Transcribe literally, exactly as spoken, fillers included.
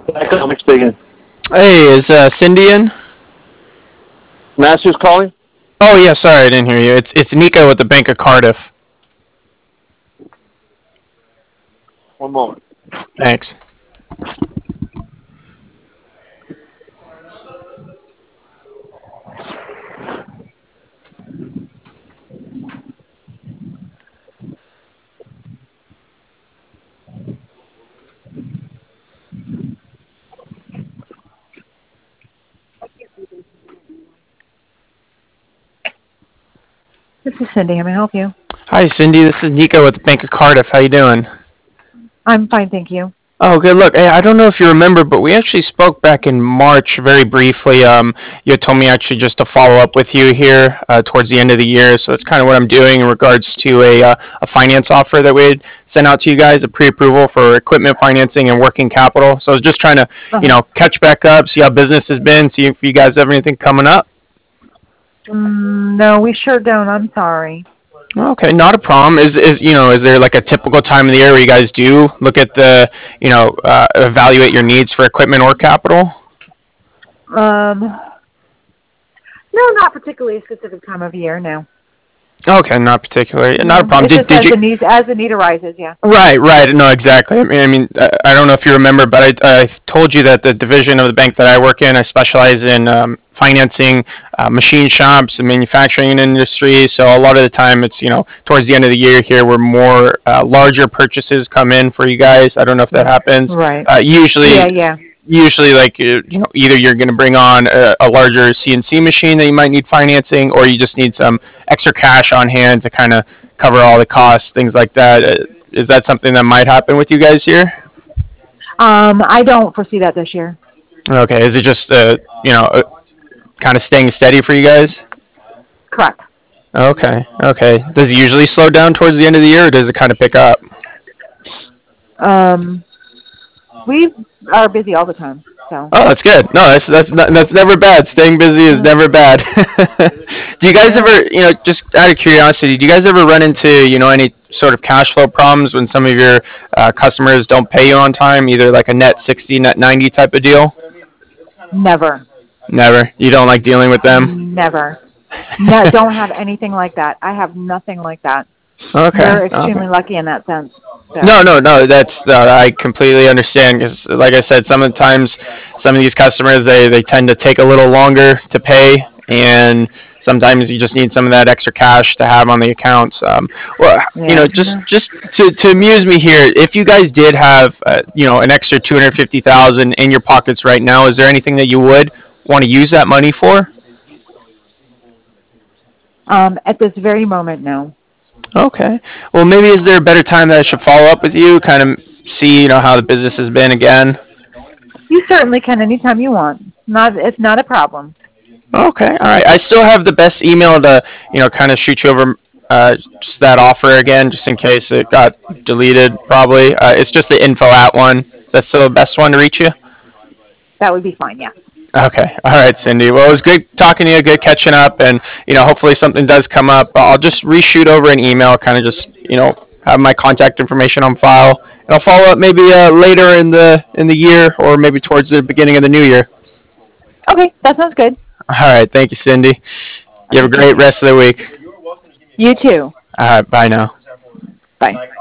Economic speaking. Hey, is uh, Cindy in? Masters calling? Oh yeah, sorry, I didn't hear you. It's it's Nico with the Bank of Cardiff. One moment. Thanks. This is Cindy. How may I help you? Hi, Cindy. This is Nico with the Bank of Cardiff. How you doing? I'm fine, thank you. Oh, good. Look, hey, I don't know if you remember, but we actually spoke back in March very briefly. Um, you had told me actually just to follow up with you here uh, towards the end of the year. So that's kind of what I'm doing in regards to a, uh, a finance offer that we had sent out to you guys, a pre-approval for equipment financing and working capital. So I was just trying to, you Uh-huh. know, catch back up, see how business has been, see if you guys have anything coming up. Mm, no, we sure don't. I'm sorry. Okay, not a problem. Is is you know, is there like a typical time of the year where you guys do look at the, you know, uh, evaluate your needs for equipment or capital? Um, no, not particularly a specific time of year. No, Okay, not particularly. Not a no. problem. It's Did just did as you? the need as the need arises. Yeah. Right, right. No, exactly. I mean, I mean, I I don't know if you remember, but I, I told you that the division of the bank that I work in, I specialize in um, financing uh, machine shops and manufacturing industry. So a lot of the time, it's you know towards the end of the year here, where more uh, larger purchases come in for you guys. I don't know if that Mm, happens. right. Uh, Yeah, usually, yeah. usually like uh, you know either you're going to bring on a, a larger C N C machine that you might need financing, or you just need some extra cash on hand to kind of cover all the costs, things like that. Uh, is that something that might happen with you guys here? Um, I don't foresee that this year. Okay, is it just uh, you know uh, kind of staying steady for you guys? Correct. Okay, okay. Does it usually slow down towards the end of the year, or does it kind of pick up? Um, we are busy all the time. So. Oh, that's good. No, that's that's not, that's never bad. Staying busy is Uh, never bad. Do you guys yeah. ever, you know, just out of curiosity, do you guys ever run into, you know, any sort of cash flow problems when some of your uh, customers don't pay you on time, either like a net sixty, net ninety type of deal? Never. Never. You don't like dealing with them? Never. No, don't have anything like that. I have nothing like that. Okay. You're Okay. extremely lucky in that sense. So. No, no, no. That's uh, I completely understand because, like I said, sometimes some of these customers they they tend to take a little longer to pay, and sometimes you just need some of that extra cash to have on the accounts. Um, well, you Yeah. know, No. just just to, to amuse me here, if you guys did have uh, you know an extra two hundred fifty thousand in your pockets right now, is there anything that you would want to use that money for? Um, at this very moment, no. Okay. Well, maybe is there a better time that I should follow up with you, kind of see you know how the business has been again? You certainly can anytime you want. Not, it's not a problem. Okay, all right. I still have the best email to, you know, kind of shoot you over uh, just that offer again, just in case it got deleted. Probably. Uh, it's just the info at one. Is that still the best one to reach you? That would be fine. Yeah. Okay. All right, Cindy. Well, it was great talking to you. Good catching up, and you know, hopefully something does come up. I'll just reshoot over an email, kind of just you know have my contact information on file, and I'll follow up maybe uh, later in the in the year, or maybe towards the beginning of the new year. Okay, that sounds good. All right. Thank you, Cindy. You have Okay, a thank great you. rest of the week. You too. All right. Bye now. Bye.